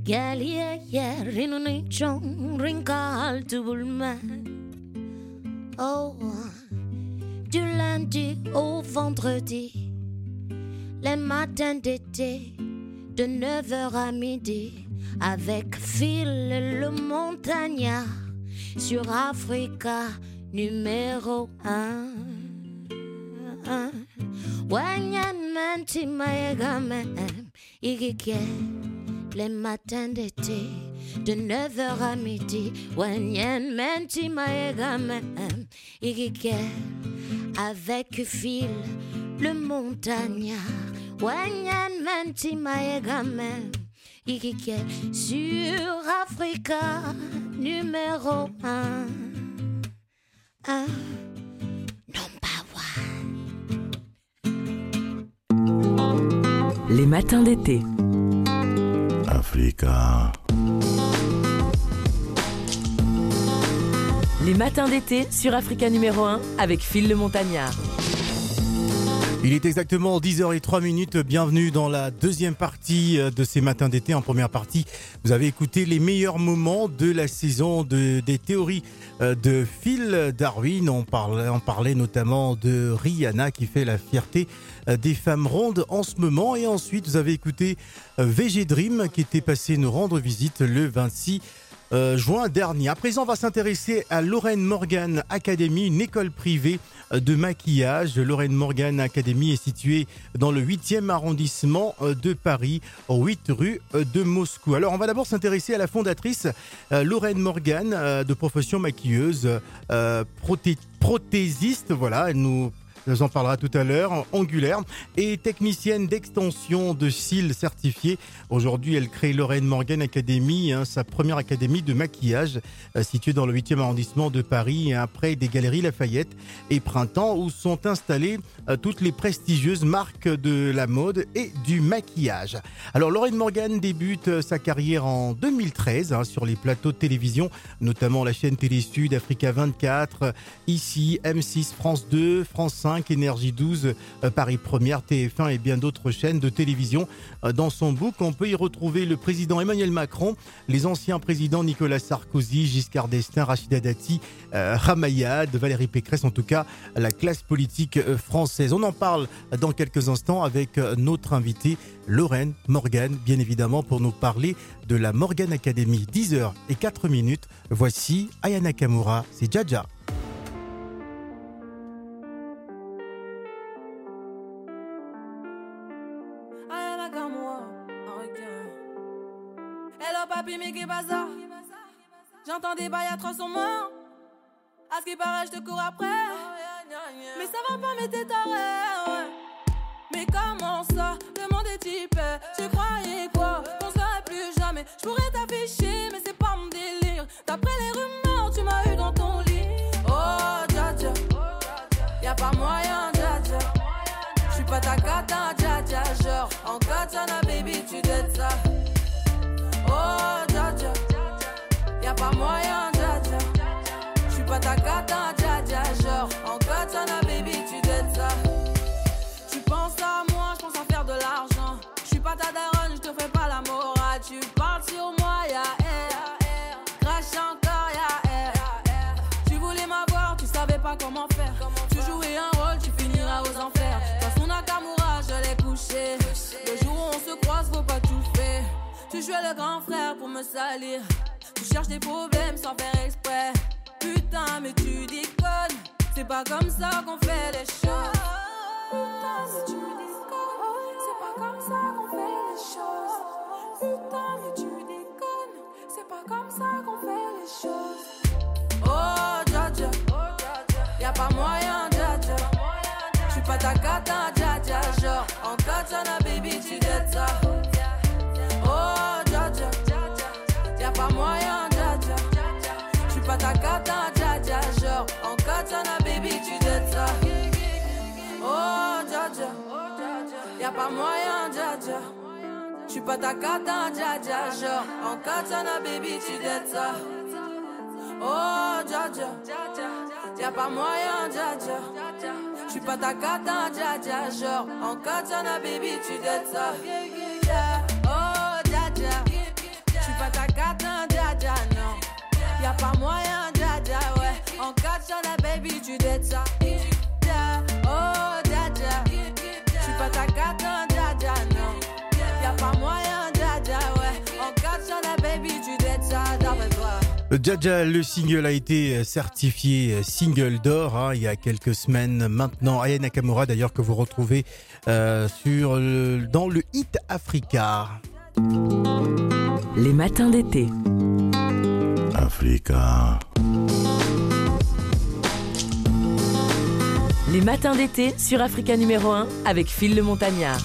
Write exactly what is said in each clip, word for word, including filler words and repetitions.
Galia rinuni chong rinkal tu bulma. Oh, du lundi au vendredi, les matins d'été, de neuf heures à midi, avec Phil le montagnard sur Africa numéro un. Wanyan manti maegame igike. Les matins d'été, de neuf heures à midi, Wanyan menti maegame igike. Avec Phil le montagnard, Wanyan menti maegame igike. Sur Africa numéro un. Un. Les matins d'été. Africa. Les matins d'été sur Africa numéro un avec Phil le Montagnard. Il est exactement dix heures zéro trois minutes. Bienvenue dans la deuxième partie de ces matins d'été. En première partie, vous avez écouté les meilleurs moments de la saison de, des théories de Phil Darwin. On parlait, on parlait notamment de Rihanna qui fait la fierté des femmes rondes en ce moment. Et ensuite, vous avez écouté V G Dream qui était passé nous rendre visite le vingt-six Euh, juin dernier. À présent, on va s'intéresser à Lorraine Morgan Academy, une école privée de maquillage. Lorraine Morgan Academy est située dans le huitième arrondissement de Paris, huit rue de Moscou. Alors, on va d'abord s'intéresser à la fondatrice euh, Lorraine Morgan, euh, de profession maquilleuse, euh, prothé- prothésiste. Voilà, elle nous nous en parlera tout à l'heure, angulaire et technicienne d'extension de cils certifiée. Aujourd'hui, elle crée Lorraine Morgan Academy, hein, sa première académie de maquillage euh, située dans le huitième arrondissement de Paris, hein, près des Galeries Lafayette et Printemps, où sont installées euh, toutes les prestigieuses marques de la mode et du maquillage. Alors, Lorraine Morgan débute euh, sa carrière en deux mille treize hein, sur les plateaux de télévision, notamment la chaîne Télé Sud, Africa vingt-quatre, euh, ici, M six, France deux, France cinq, Énergie douze, euh, Paris Première, T F un et bien d'autres chaînes de télévision. Euh, dans son book, on peut y retrouver le président Emmanuel Macron, les anciens présidents Nicolas Sarkozy, Giscard d'Estaing, Rachida Dati, euh, Ramayad, Valérie Pécresse, en tout cas la classe politique euh, française. On en parle dans quelques instants avec euh, notre invitée Lorraine Morgan, bien évidemment, pour nous parler de la Morgan Academy. dix heures zéro quatre minutes. Voici Aya Nakamura, c'est Jaja. Papi, mais qu'est bazar? J'entends des bails atroces en moi. À ce qui paraît, je te cours après. Mais ça va pas, mais t'es taré, ouais. Mais comment ça? Le monde est type. Tu croyais quoi? Qu'on serait plus jamais. Je pourrais t'afficher, mais c'est pas mon délire. D'après les rumeurs, tu m'as eu dans ton lit. Oh, dja dja. Y'a pas moyen, dja dja. J'suis pas ta cata, dja dja. Genre, en katana, baby, tu dettes ça. Oh, dja dja, y'a pas moyen, dja dja. J'suis pas ta cata, dja dja. Genre, en katana, baby, tu dettes ça. Tu penses à moi, j'pense à faire de l'argent. J'suis pas ta daronne, j'te fais pas la morale. Tu parles sur moi, y'a air. Crache encore, y'a air. Tu voulais m'avoir, tu savais pas comment faire. Tu jouais un rôle, tu finiras aux enfers. Dans son Nakamura, je l'ai couché. Le jour où on se croise, faut pas tout faire. Tu jouais le grand frère pour me salir. Tu cherches des problèmes sans faire exprès. Putain, mais tu déconnes. C'est pas comme ça qu'on fait les choses. Putain, mais tu déconnes. C'est pas comme ça qu'on fait les choses. Putain, mais tu déconnes. C'est pas comme ça qu'on fait les choses. Oh, dja dja. Y'a pas moyen, dja dja. J'suis pas ta cata, dja dja. Genre, en katana, baby, tu dettes ça. Oh, dja dja, y'a pas moyen, dja dja. J'suis pas ta cata, dja dja. Genre, en katana, baby, tu dettes ça. Oh, dja dja, y'a pas moyen, dja dja. J'suis pas ta cata, dja dja. Genre, en katana, baby, tu dettes ça. Oh, dja dja, y'a pas moyen, dja dja. J'suis pas ta cata, dja dja. Genre, en katana, baby, tu dettes ça. Oh, dja dja. tu dettes ça. Dja, oh, dja, dja. J'suis pas ta carte, non, dja, dja, non. Y'a pas moyen, dja, dja, ouais. En quatre sur la baby, tu dettes ça, d'après toi. Dja Dja, le single a été certifié single d'or hein, il y a quelques semaines maintenant. Aya Nakamura d'ailleurs que vous retrouvez euh, sur le, dans le Hit Africa. Les matins d'été. Africa. Les matins d'été sur Africa numéro un avec Phil le Montagnard.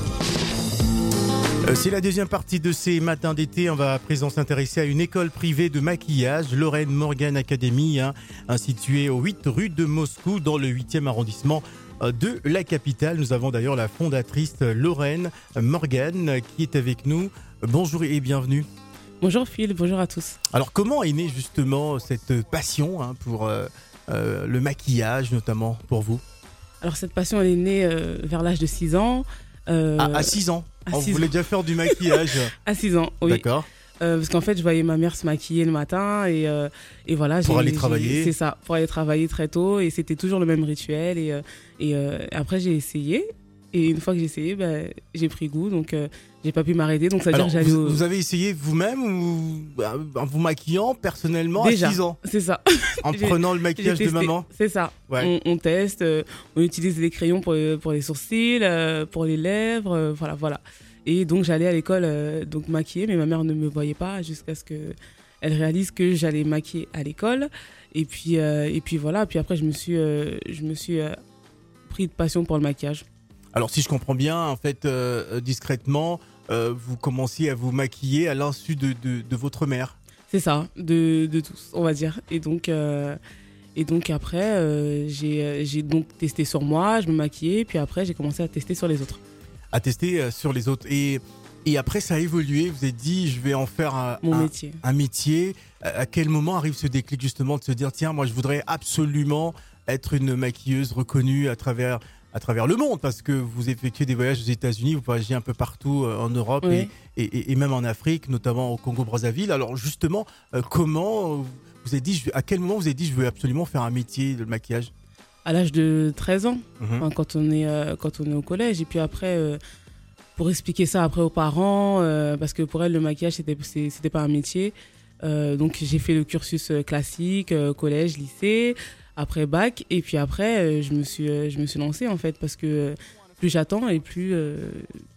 C'est la deuxième partie de ces matins d'été. On va à présent s'intéresser à une école privée de maquillage, Lorraine Morgan Academy, hein, située au huit rue de Moscou, dans le huitième arrondissement de la capitale. Nous avons d'ailleurs la fondatrice Lorraine Morgan qui est avec nous. Bonjour et bienvenue. Bonjour Phil, bonjour à tous. Alors comment est née justement cette passion hein, pour euh, euh, le maquillage, notamment pour vous? Alors cette passion elle est née euh, vers l'âge de six ans. Euh, ah, à six ans à On six voulait ans. déjà faire du maquillage. À six ans, oui. D'accord. Euh, parce qu'en fait, je voyais ma mère se maquiller le matin et, euh, et voilà. Pour j'ai, aller j'ai, travailler. C'est ça, pour aller travailler très tôt et c'était toujours le même rituel. Et, euh, et euh, après, j'ai essayé et une fois que j'ai essayé, bah, j'ai pris goût donc euh, j'ai pas pu m'arrêter. Donc ça veut Alors, dire que j'allais vous, au... vous avez essayé vous-même ou euh, en vous maquillant personnellement Déjà, à six ans c'est ça. en j'ai- prenant le J'ai maquillage de testé. maman? C'est ça. Ouais. On, on teste, euh, on utilise des crayons pour, pour les sourcils, euh, pour les lèvres, euh, voilà, voilà. Et donc j'allais à l'école euh, donc maquiller, mais ma mère ne me voyait pas jusqu'à ce que elle réalise que j'allais maquiller à l'école. Et puis euh, et puis voilà. Puis après je me suis euh, je me suis euh, pris de passion pour le maquillage. Alors si je comprends bien, en fait, euh, discrètement, euh, vous commenciez à vous maquiller à l'insu de, de, de votre mère. C'est ça, de, de tous, on va dire. Et donc, euh, et donc après, euh, j'ai, j'ai donc testé sur moi, je me maquillais, puis après, j'ai commencé à tester sur les autres. À tester euh, sur les autres. Et, et après, ça a évolué. Vous êtes dit, je vais en faire un, Mon un, métier. un métier. À à quel moment arrive ce déclic justement de se dire, tiens, moi, je voudrais absolument être une maquilleuse reconnue à travers, à travers le monde, parce que vous effectuez des voyages aux États-Unis, vous voyagez un peu partout euh, en Europe Oui. et, et, et même en Afrique, notamment au Congo-Brazzaville. Alors justement, euh, comment vous vous êtes dit, je- à quel moment vous avez dit, je veux absolument faire un métier de maquillage? À l'âge de treize ans, Mhm. enfin, quand, on est, euh, quand on est au collège. Et puis après, euh, pour expliquer ça après aux parents, euh, parce que pour elles, le maquillage, c'était, c'est- c'était pas un métier. Euh, donc j'ai fait le cursus euh, classique, euh, collège, lycée, après bac. Et puis après, euh, je, me suis, euh, je me suis lancée en fait, parce que euh, plus j'attends et plus... euh,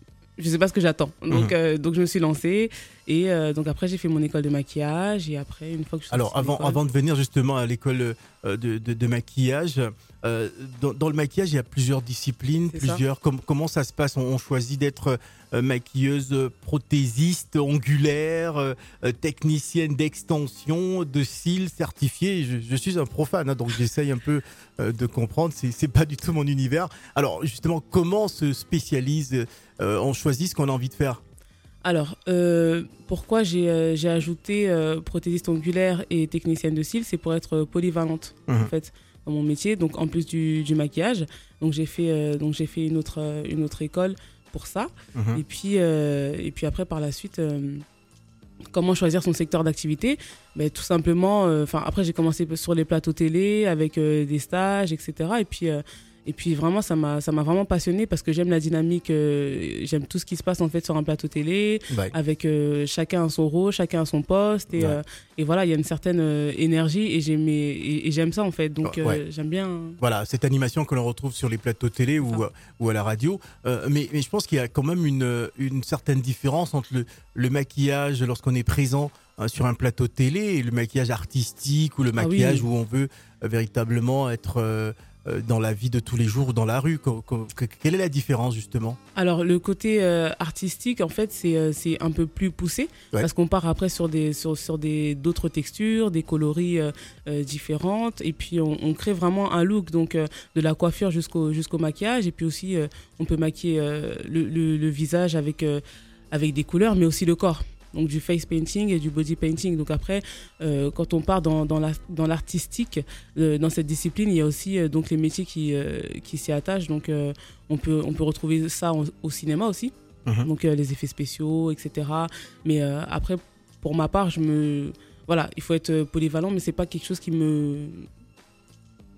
je sais pas ce que j'attends. Donc, Mhm. euh, donc je me suis lancée. Et euh, donc après, j'ai fait mon école de maquillage. Et après, une fois que je suis Alors sortie de avant, l'école- avant de venir justement à l'école euh, de, de, de maquillage, euh, dans, dans le maquillage il y a plusieurs disciplines, C'est ça. plusieurs. Com- comment ça se passe? on, on choisit d'être euh, maquilleuse euh, prothésiste, ongulaire, euh, euh, technicienne d'extension, de cils certifiée. Je, je suis un profane, hein, donc j'essaye un peu euh, de comprendre. C'est, c'est pas du tout mon univers. Alors justement, comment on se spécialise? euh, On choisit ce qu'on a envie de faire. Alors, euh, pourquoi j'ai, euh, j'ai ajouté euh, prothésiste ongulaire et technicienne de cils, c'est pour être polyvalente Mhm. en fait dans mon métier. Donc en plus du, du maquillage, donc j'ai fait euh, donc j'ai fait une autre euh, une autre école pour ça. Mhm. Et puis euh, et puis après par la suite. euh, Comment choisir son secteur d'activité? Ben, tout simplement, enfin après j'ai commencé sur les plateaux télé avec euh, des stages, et cetera. Et puis euh, et puis vraiment ça m'a ça m'a vraiment passionnée parce que j'aime la dynamique, euh, j'aime tout ce qui se passe en fait sur un plateau télé Ouais. avec euh, chacun à son rôle, chacun à son poste et Ouais. euh, et voilà il y a une certaine euh, énergie et j'aime et, et j'aime ça en fait donc Ouais. euh, j'aime bien. Voilà, cette animation que l'on retrouve sur les plateaux télé ou, Ça. ou à la radio. Euh, mais, mais je pense qu'il y a quand même une, une certaine différence entre le, le maquillage lorsqu'on est présent hein, sur un plateau télé et le maquillage artistique ou le Ah oui. maquillage où on veut euh, véritablement être euh, euh, dans la vie de tous les jours ou dans la rue. Co- co- que- Quelle est la différence justement? Alors le côté euh, artistique en fait c'est euh, c'est un peu plus poussé Ouais. parce qu'on part après sur des sur sur des d'autres textures, des coloris euh, euh, différentes et puis on, on crée vraiment un look donc euh, de la coiffure jusqu'au jusqu'au maquillage et puis aussi euh, on peut maquiller euh, le, le, le visage avec euh, avec des couleurs mais aussi le corps. Donc du face painting et du body painting. Donc après, euh, quand on part dans, dans, la, dans l'artistique, euh, dans cette discipline, il y a aussi euh, donc les métiers qui, euh, qui s'y attachent. Donc euh, on, peut, on peut retrouver ça en- au cinéma aussi, Mhm. donc euh, les effets spéciaux, et cetera. Mais euh, après, pour ma part, je me... Voilà, il faut être polyvalent, mais c'est pas quelque chose qui me...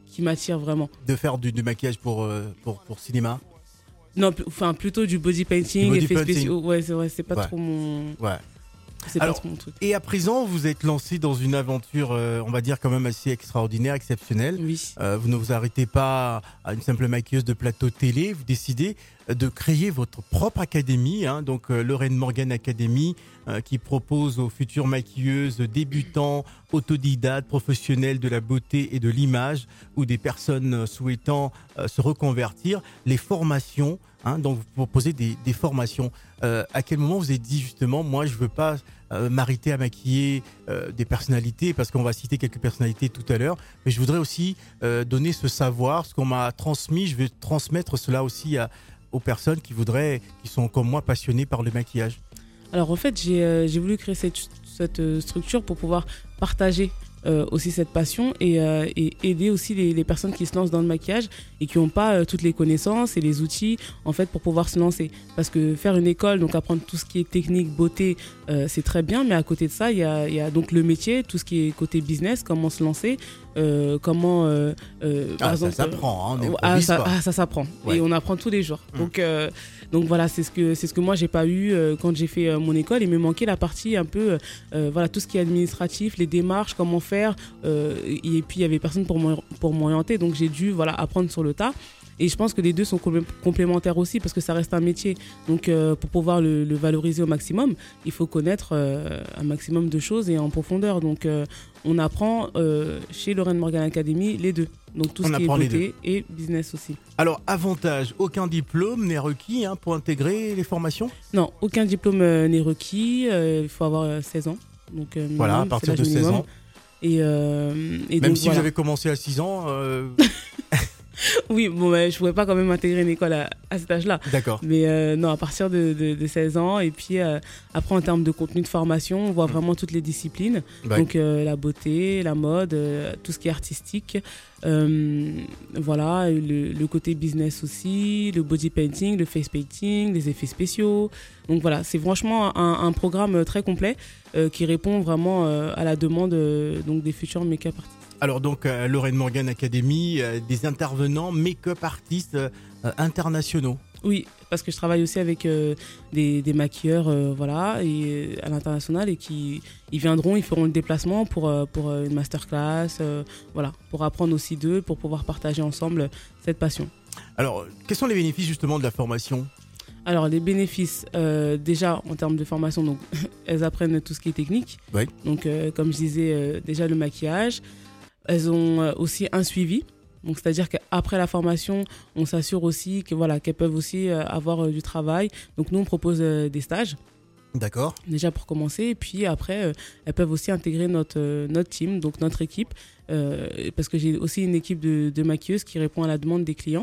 qui m'attire vraiment. De faire du, du maquillage pour, euh, pour, pour cinéma? Non, enfin plutôt du body painting, du body effets painting. spéciaux. Ouais, c'est vrai, c'est pas Ouais. trop mon. Ouais. C'est Alors, pas trop mon truc. Et à présent, vous êtes lancé dans une aventure, euh, on va dire quand même assez extraordinaire, exceptionnelle. Oui. Euh, vous ne vous arrêtez pas à une simple maquilleuse de plateau télé, vous décidez de créer votre propre académie, hein, donc euh, Lorraine Morgan Academy, euh, qui propose aux futures maquilleuses débutants, autodidactes, professionnels de la beauté et de l'image, ou des personnes souhaitant euh, se reconvertir, les formations. Hein, donc vous proposez des, des formations. Euh, à quel moment vous avez dit justement, moi je veux pas euh, m'arrêter à maquiller euh, des personnalités, parce qu'on va citer quelques personnalités tout à l'heure, mais je voudrais aussi euh, donner ce savoir, ce qu'on m'a transmis, je vais transmettre cela aussi à, aux personnes qui voudraient, qui sont comme moi passionnées par le maquillage. Alors en fait, j'ai euh, j'ai voulu créer cette, cette euh, structure pour pouvoir partager euh, aussi cette passion et, euh, et aider aussi les, les personnes qui se lancent dans le maquillage et qui n'ont pas euh, toutes les connaissances et les outils en fait pour pouvoir se lancer. Parce que faire une école, donc apprendre tout ce qui est technique, beauté, euh, c'est très bien, mais à côté de ça, il y a, il y a donc le métier, tout ce qui est côté business, comment se lancer, euh, comment... Euh, euh, par Ah, exemple, ça s'apprend, hein, on ah, improvise ça, pas. ah, ça s'apprend. Ouais. Et on apprend tous les jours. Mmh. Donc, euh, donc voilà, c'est ce que, c'est ce que moi, j'ai pas eu euh, quand j'ai fait euh, mon école. Il me manquait la partie un peu, euh, voilà, tout ce qui est administratif, les démarches, comment faire. Euh, et puis, il y avait personne pour m'ori- pour m'orienter. Donc, j'ai dû voilà, apprendre sur le tas. Et je pense que les deux sont complé- complémentaires aussi parce que ça reste un métier. Donc, euh, pour pouvoir le, le valoriser au maximum, il faut connaître euh, un maximum de choses et en profondeur. Donc, euh, on apprend euh, chez Lorraine Morgan Academy les deux. Donc, tout On ce qui est apprend les beauté et business aussi. Alors, avantage, aucun diplôme n'est requis hein, pour intégrer les formations? Non, aucun diplôme euh, n'est requis. euh, Il faut avoir euh, seize ans. Donc, euh, minimum, Voilà, à c'est partir l'âge de seize minimum. ans. Et, euh, et Même donc, si voilà. vous avez commencé à six ans, euh, Oui, bon, ouais, je ne pouvais pas quand même intégrer une école à, à cet âge-là. d'accord. Mais euh, non, à partir de, de, de seize ans. Et puis euh, après, en termes de contenu de formation, on voit Mmh. vraiment toutes les disciplines. Ouais. Donc euh, la beauté, la mode, euh, tout ce qui est artistique. Euh, voilà, le, le côté business aussi, le body painting, le face painting, les effets spéciaux. Donc voilà, c'est franchement un, un programme très complet euh, qui répond vraiment euh, à la demande euh, donc des futurs make-up artistes. Alors donc, euh, Lorraine Morgan Academy, euh, des intervenants make-up artistes euh, euh, internationaux. Oui, parce que je travaille aussi avec euh, des, des maquilleurs euh, voilà, et, à l'international et qui ils viendront, ils feront le déplacement pour, euh, pour euh, une masterclass, euh, voilà, pour apprendre aussi d'eux, pour pouvoir partager ensemble cette passion. Alors, quels sont les bénéfices justement de la formation? Alors les bénéfices, euh, déjà en termes de formation, donc, elles apprennent tout ce qui est technique. Oui. Donc euh, comme je disais, euh, déjà le maquillage. Elles ont euh, aussi un suivi. Donc, c'est-à-dire qu'après la formation, on s'assure aussi que, voilà, qu'elles peuvent aussi euh, avoir euh, du travail. Donc, nous, on propose euh, des stages, D'accord. déjà pour commencer. Et puis après, euh, elles peuvent aussi intégrer notre, euh, notre team, donc notre équipe. Euh, parce que j'ai aussi une équipe de, de maquilleuses qui répond à la demande des clients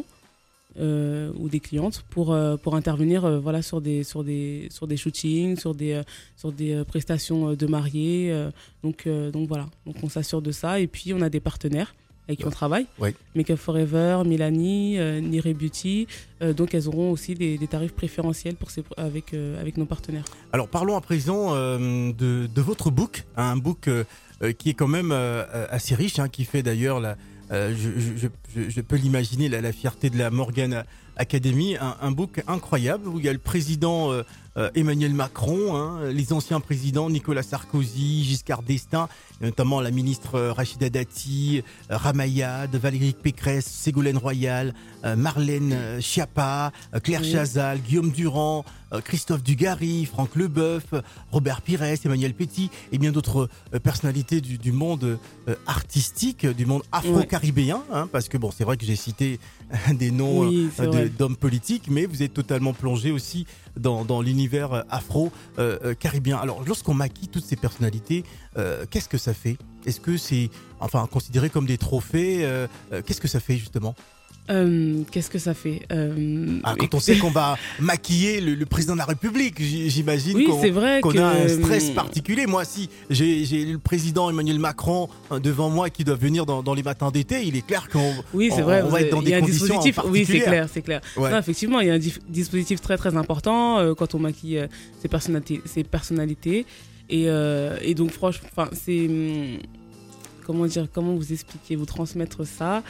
euh, ou des clientes pour, euh, pour intervenir euh, voilà, sur, des, sur, des, sur des shootings, sur des, euh, sur des euh, prestations euh, de mariés. euh, donc, euh, donc voilà, donc, on s'assure de ça. Et puis, on a des partenaires avec qui on travaille. Oui. Make Up Forever, Milani, euh, Nire Beauty. Euh, donc, elles auront aussi des, des tarifs préférentiels pour ces, avec, euh, avec nos partenaires. Alors, parlons à présent euh, de, de votre book, hein, un book euh, euh, qui est quand même euh, assez riche, hein, qui fait d'ailleurs, la, euh, je, je, je, je peux l'imaginer, la, la fierté de la Morgan Academy, un, un book incroyable où il y a le président euh, euh, Emmanuel Macron, hein, les anciens présidents Nicolas Sarkozy, Giscard d'Estaing, notamment la ministre euh, Rachida Dati, euh, Ramayad, Valérie Pécresse, Ségolène Royal, euh, Marlène euh, Schiappa, euh, Claire Oui. Chazal, Guillaume Durand, euh, Christophe Dugarry, Franck Leboeuf, Robert Pires, Emmanuel Petit et bien d'autres euh, personnalités du, du monde euh, artistique, du monde afro-caribéen, hein, parce que bon, c'est vrai que j'ai cité euh, des noms Oui, c'est euh, de- vrai. d'hommes politiques, mais vous êtes totalement plongé aussi dans, dans l'univers afro-caribéen. Alors, lorsqu'on maquille toutes ces personnalités, euh, qu'est-ce que ça fait? Est-ce que c'est, enfin, considéré comme des trophées? euh, euh, Qu'est-ce que ça fait justement? Euh, Qu'est-ce que ça fait euh, Ah, quand on écoutez- sait qu'on va maquiller le, le président de la République, j- j'imagine Oui, qu'on c'est vrai qu'on que... a un stress particulier. Moi, si j'ai j'ai le président Emmanuel Macron euh, devant moi qui doit venir dans, dans les matins d'été, il est clair qu'on Oui, c'est on- vrai. on vous va avez- être dans il y a des un conditions dispositif. Oui, c'est particulières. clair, c'est clair. Ouais. Non, effectivement, il y a un dif- dispositif très très important euh, quand on maquille euh, ces personnalités, ces personnalités. Et, euh, et donc, franchement, enfin, c'est hum, comment dire, comment vous expliquer, vous transmettre ça.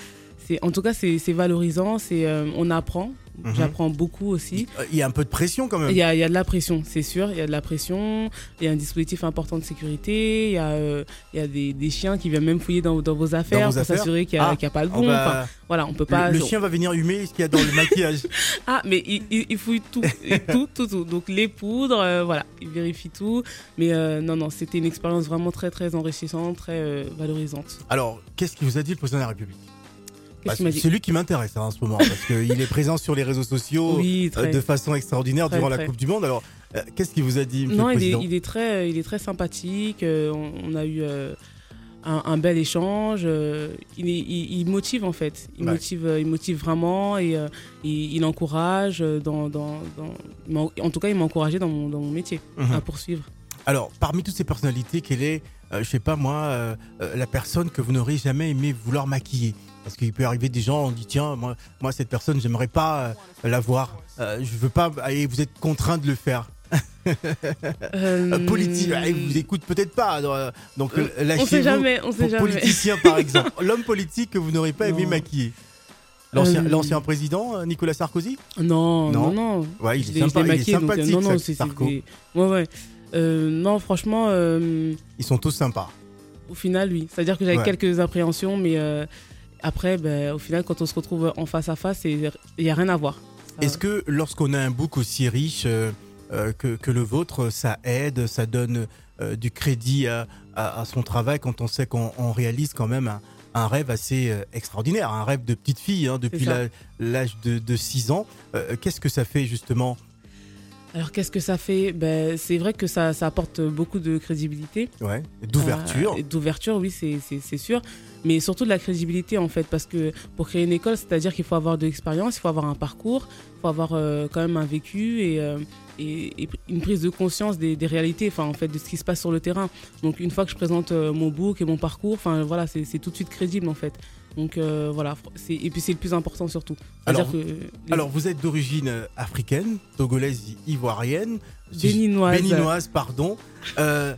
c'est, en tout cas, c'est, c'est valorisant, c'est, euh, on apprend. Mhm. J'apprends beaucoup aussi. Il y a un peu de pression quand même. Il y a, il y a de la pression, c'est sûr. Il y a de la pression. Il y a un dispositif important de sécurité. Il y a, euh, il y a des, des chiens qui viennent même fouiller dans, dans vos affaires Dans vos pour affaires s'assurer qu'il n'y a, Ah. qu'il y a pas le Oh bon. bah, Enfin, voilà, on peut pas. le, le chien va venir humer ce qu'il y a dans le maquillage. Ah, mais il, il, il fouille tout, et tout, tout, tout. Donc les poudres, euh, voilà, il vérifie tout. Mais euh, non, non, c'était une expérience vraiment très, très enrichissante, très euh, valorisante. Alors, qu'est-ce qu'il vous a dit le président de la République? Qu'est-ce Bah, qu'il m'a dit? c'est lui qui m'intéresse hein, en ce moment parce qu'il est présent sur les réseaux sociaux Oui, euh, très. de façon extraordinaire Très, durant la très. Coupe du Monde. Alors, euh, qu'est-ce qu'il vous a dit, monsieur Non, le il est, président? il est très, il est très sympathique. euh, on, on a eu euh, un, un bel échange. euh, il, est- il, il motive en fait. Il Ouais. motive, euh, il motive vraiment et euh, il, il encourage. euh, Dans, dans, dans- il m'a- en tout cas, il m'a encouragé dans mon, dans mon métier Mhm. à poursuivre. Alors, parmi toutes ces personnalités, quelle est, euh, je sais pas moi, euh, euh, la personne que vous n'aurez jamais aimé vouloir maquiller? Parce qu'il peut arriver des gens, on dit tiens, moi, moi cette personne, j'aimerais pas euh, la voir. Euh, je veux pas. Et vous êtes contraint de le faire. Euh, Euh, politique, ah, il vous écoute peut-être pas. euh, Donc, Euh, euh, lâchez-vous on sait jamais, on sait pour jamais. politicien, par exemple. L'homme politique que vous n'aurez pas aimé Non. maquiller. L'ancien, Euh, l'ancien président, euh, Nicolas Sarkozy? Non, Non. non, non. Ouais, il Je est l'ai- je sympa, l'ai il est maquillé, donc, euh, sympathique, non, non, ça, c'est, c'est Sarko. des- ouais, ouais. Euh, non, franchement, euh, Ils sont tous sympas. au final, oui. C'est-à-dire que j'avais Ouais. quelques appréhensions, mais euh, après, ben, au final, quand on se retrouve en face à face, il n'y a rien à voir. Ça- Est-ce que lorsqu'on a un book aussi riche euh, euh, que, que le vôtre, ça aide, ça donne euh, du crédit à, à- à son travail quand on sait qu'on on réalise quand même un, un rêve assez euh, extraordinaire, un rêve de petite fille hein, depuis C'est ça. la- l'âge de, de six ans. Euh, Qu'est-ce que ça fait justement? Alors, qu'est-ce que ça fait? Ben, c'est vrai que ça, ça apporte beaucoup de crédibilité. Ouais, d'ouverture. Euh, et d'ouverture, oui, c'est, c'est, c'est sûr. Mais surtout de la crédibilité, en fait, parce que pour créer une école, c'est-à-dire qu'il faut avoir de l'expérience, il faut avoir un parcours, il faut avoir euh, quand même un vécu et, euh, et, et une prise de conscience des, des réalités, enfin, en fait, de ce qui se passe sur le terrain. Donc, une fois que je présente euh, mon book et mon parcours, enfin, voilà, c'est, c'est tout de suite crédible, en fait. Donc, euh, voilà. C'est, et puis, c'est le plus important, surtout. C'est-à-dire Alors, que les- Alors vous êtes d'origine euh, africaine, togolaise, ivoirienne, Béninoise. béninoise, pardon. Euh,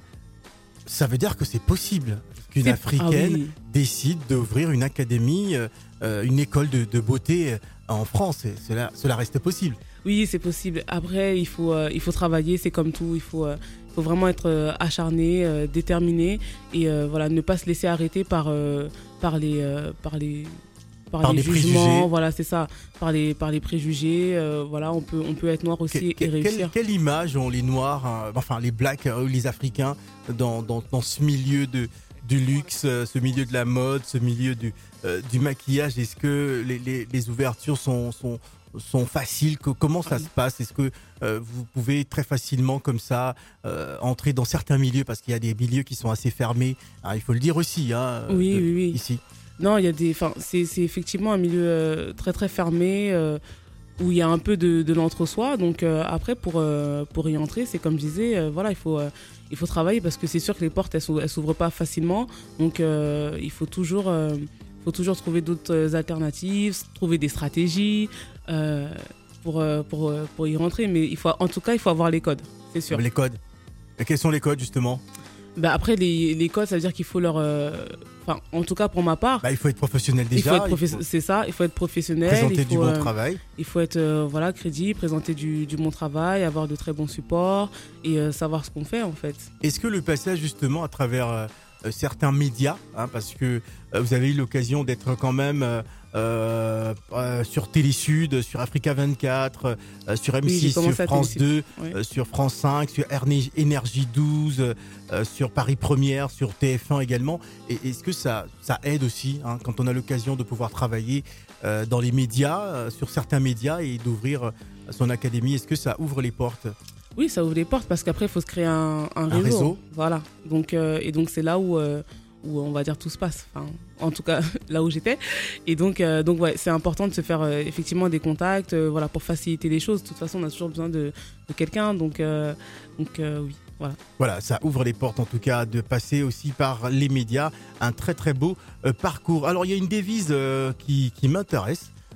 ça veut dire que c'est possible qu'une C'est- africaine Ah oui. décide d'ouvrir une académie, euh, euh, une école de, de beauté euh, en France. Et cela, cela reste possible. Oui, c'est possible. Après, il faut, euh, il faut travailler, c'est comme tout. Il faut, euh, faut vraiment être euh, acharné, euh, déterminé et euh, voilà, ne pas se laisser arrêter par, euh, par les, euh, par les, par Par les les jugements. préjugés. Voilà, c'est ça. Par les, par les préjugés. euh, voilà, on peut, on peut être noir aussi Que- et que- réussir. quelle, quelle image ont les Noirs, hein, enfin les Blacks euh, ou les Africains dans, dans, dans ce milieu de, du luxe, euh, ce milieu de la mode, ce milieu du, euh, du maquillage? Est-ce que les, les, les ouvertures sont, sont, sont faciles? Co- Comment ça se passe? Est-ce que euh, vous pouvez très facilement comme ça euh, entrer dans certains milieux? Parce qu'il y a des milieux qui sont assez fermés. Ah, il faut le dire aussi. Hein, Oui, de- oui, oui. Ici. Non, il y a des, enfin, c'est, c'est effectivement un milieu euh, très très fermé euh, où il y a un peu de, de l'entre-soi. Donc euh, après, pour euh, pour y entrer, c'est comme je disais, euh, voilà, il faut euh, il faut travailler parce que c'est sûr que les portes elles s'ouvrent, elles s'ouvrent pas facilement. Donc euh, il faut toujours euh, faut toujours trouver d'autres alternatives, trouver des stratégies euh, pour euh, pour euh, pour y rentrer. Mais il faut, en tout cas, il faut avoir les codes, c'est sûr. Les codes. Et quels sont les codes justement? Bah après les, les codes, ça veut dire qu'il faut leur, euh, enfin en tout cas pour ma part. Bah, il faut être professionnel Il faut déjà. être professe- il faut c'est ça, il faut être professionnel, présenter il faut, du bon euh, travail. il faut être euh, voilà, crédible, présenter du, du bon travail, avoir de très bons supports et euh, savoir ce qu'on fait en fait. Est-ce que le passage justement à travers euh, euh, certains médias, hein, parce que euh, vous avez eu l'occasion d'être quand même euh, euh, euh, sur Télé-Sud, sur Africa vingt-quatre, euh, sur M Oui, j'ai six, sur commencé à France Télé-Sud, deux, ouais. euh, sur France cinq, sur Erné- Énergie douze, euh, sur Paris Première, sur T F un également. Et est-ce que ça, ça aide aussi hein, quand on a l'occasion de pouvoir travailler euh, dans les médias, euh, sur certains médias et d'ouvrir euh, son académie? Est-ce que ça ouvre les portes? Oui, ça ouvre les portes parce qu'après il faut se créer un, un réseau. réseau. Voilà. Donc euh, et donc c'est là où euh, où on va dire tout se passe. Enfin, en tout cas là où j'étais. Et donc euh, donc ouais, c'est important de se faire euh, effectivement des contacts, euh, voilà, pour faciliter les choses. De toute façon, on a toujours besoin de, de quelqu'un. Donc euh, donc euh, oui. Voilà. Voilà, ça ouvre les portes en tout cas de passer aussi par les médias. Un très très beau euh, parcours. Alors il y a une devise euh, qui, qui m'intéresse.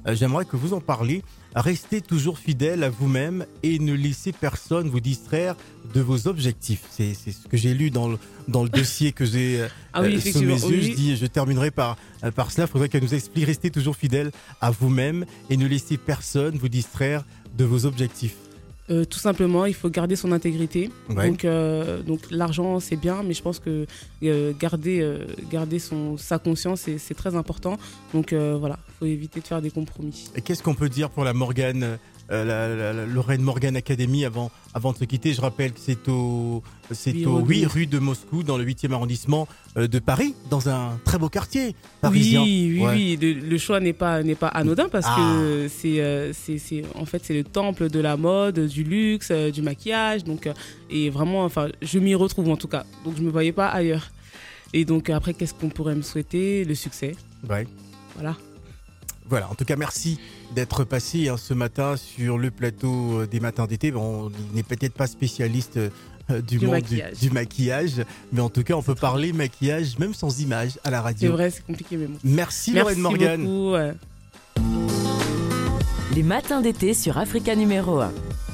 euh, j'aimerais que vous en parliez. Restez toujours fidèle à vous-même et ne laissez personne vous distraire de vos objectifs. C'est, c'est ce que j'ai lu dans le, dans le dossier que j'ai euh, Ah oui, euh, sous mes effectivement, yeux. oui. Je, dis, je terminerai par, euh, par cela. Il faudrait qu'elle nous explique. Restez toujours fidèle à vous-même et ne laissez personne vous distraire de vos objectifs. Euh, tout simplement, il faut garder son intégrité. Ouais. Donc, euh, donc l'argent, c'est bien, mais je pense que euh, garder, euh, garder son, sa conscience, c'est, c'est très important. Donc euh, voilà, il faut éviter de faire des compromis. Et qu'est-ce qu'on peut dire pour la Morgane, euh, la, la, la Lorraine Morgan Academy avant, avant de se quitter? Je rappelle que c'est au, c'est Oui, au rue de huit Moscou. rue de Moscou, dans le huitième arrondissement euh, de Paris, dans un très beau quartier parisien. Oui, oui, Ouais. oui. Le, le choix n'est pas, n'est pas anodin parce Ah. que c'est, euh, c'est, c'est, en fait, c'est le temple de la mode, du luxe, euh, du maquillage. Donc, euh, et vraiment, enfin, je m'y retrouve en tout cas. Donc, je ne me voyais pas ailleurs. Et donc, après, qu'est-ce qu'on pourrait me souhaiter? Le succès. Ouais. Voilà. Voilà, en tout cas, merci d'être passé hein, ce matin sur le plateau euh, des matins d'été. Bon, on n'est peut-être pas spécialiste euh, du, Du monde maquillage. Du, du maquillage, mais en tout cas, on peut parler maquillage même sans image à la C'est radio. vrai, c'est compliqué, mais bon. Merci, Merci Lorraine Morgan. beaucoup. ouais. Les matins d'été sur Africa numéro un.